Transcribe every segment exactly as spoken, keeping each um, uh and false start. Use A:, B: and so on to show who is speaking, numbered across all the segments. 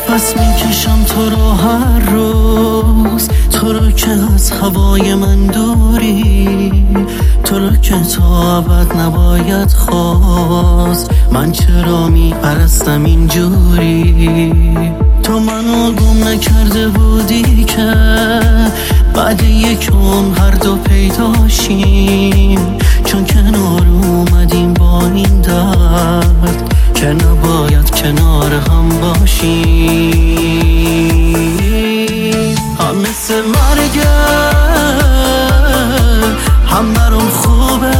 A: نفس میکشم تو رو هر روز، تو رو که از هوای من دوری، تو رو که تا ابد نباید خواست. من چرا میپرستم اینجوری؟ تو منو گم نکرده بودی که بعد یک عمر هر دو پیداشیم، چون کنار اومدیم با این درد که نباید کنار هم باشیم. هم مثل مرگه، هم برام خوبه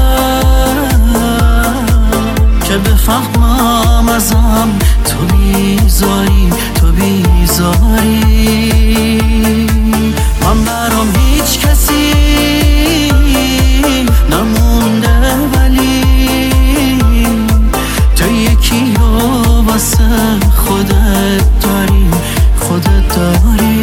A: که بفهمم ازم تو بیزاری، تو بیزاری. من برام هیچ کسی نمونده، ولی تو یکی رو واسه خودت داری، خودت داری.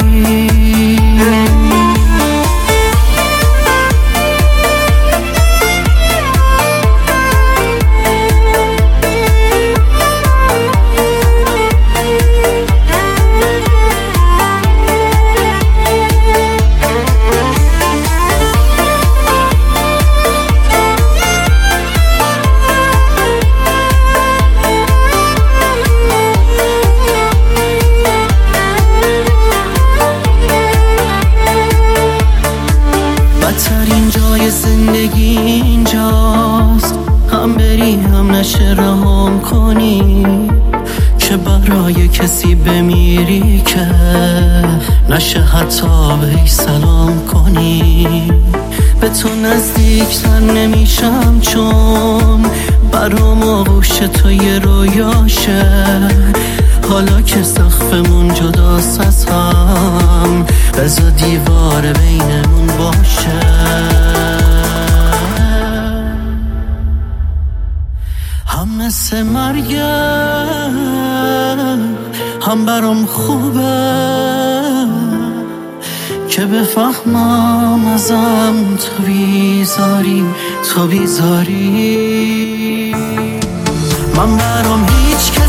A: بدترین جای زندگی اینجاست، هم بری هم نشه رهام کنی، که برای کسی بمیری که نشه حتی بهی سلام کنی. به تو نزدیکتر نمیشم چون برام آغوش تو یه رویاشه، حالا که سقفمون جداست از هم بذار دیوار بینمون باشه. هم مثل مرگه، هم برام خوبه که بفهمم ازم تو بیزاری، تو بیزاری. من برام هیچ